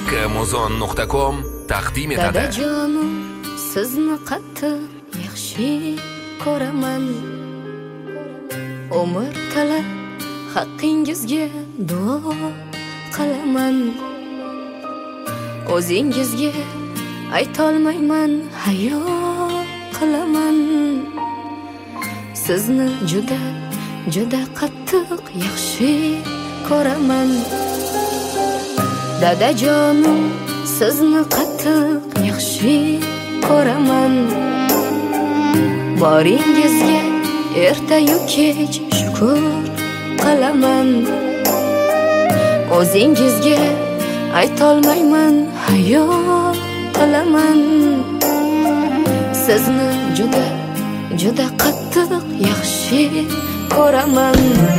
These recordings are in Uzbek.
kmuzon.com taqdim etadi. Dadajonim, sizni qattiq yaxshi ko'raman. Umr talab haqqingizga duo qilaman. O'zingizga aytolmayman, hayo qilaman. Sizni juda qattiq yaxshi ko'raman. Dadajonim, sizni qattiq yaxshi ko'raman. Boringizga ertayu kech shukr qilaman. O'zingizga aytolmayman, hayo qilaman. Sizni juda qattiq yaxshi ko'raman.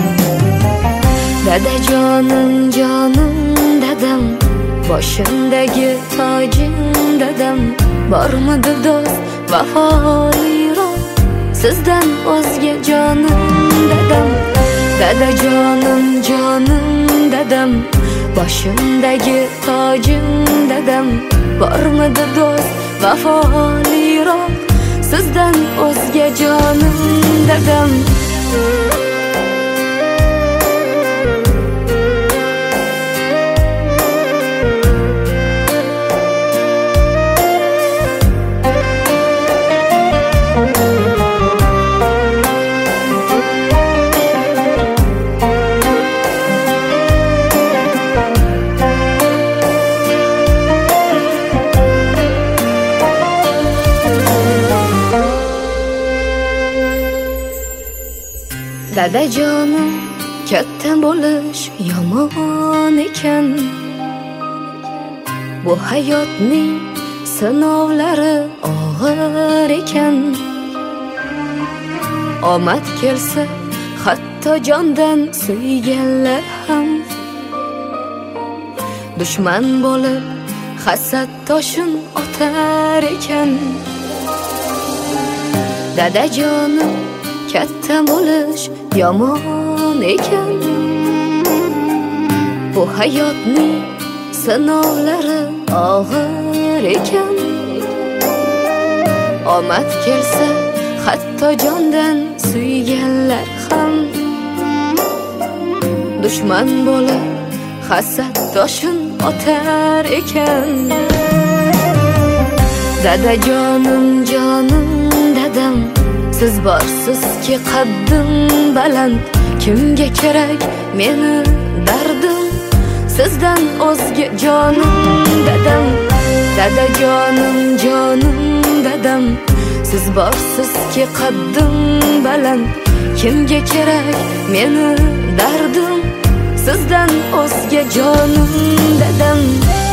Dadajonim, jonim dadam, boshimdagi tojim dadam, bormidi do'st vafoliroq sizdan o'zga jonim dadam. Dadajonim, jonim dadam, boshimdagi tojim dadam, bormidi do'st vafoliroq sizdan o'zga jonim dadam. Dadajonim, katta bo'lish yomon ekan. Bu hayotning sinovlari og'ir ekan. Omad kelsa, hatto jondan suyganlar ham dushman bo'lib hasad toshin otar ekan. Dadajonim, katta bo'lish yomon ekan. Bu hayotning sinovlari og'ir ekan. Omad kelsa, hatto jondan suyganlar ham dushman bo'lib hasad toshin otar ekan. Dadajonim, jonim dadam, siz borsizki qaddim baland. Kimga kerak meni dardim, sizdan o'zga jonim dadam. Dadajonim, jonim dadam, siz borsizki qaddim baland. Kimga kerak meni dardim, sizdan o'zga jonim dadam.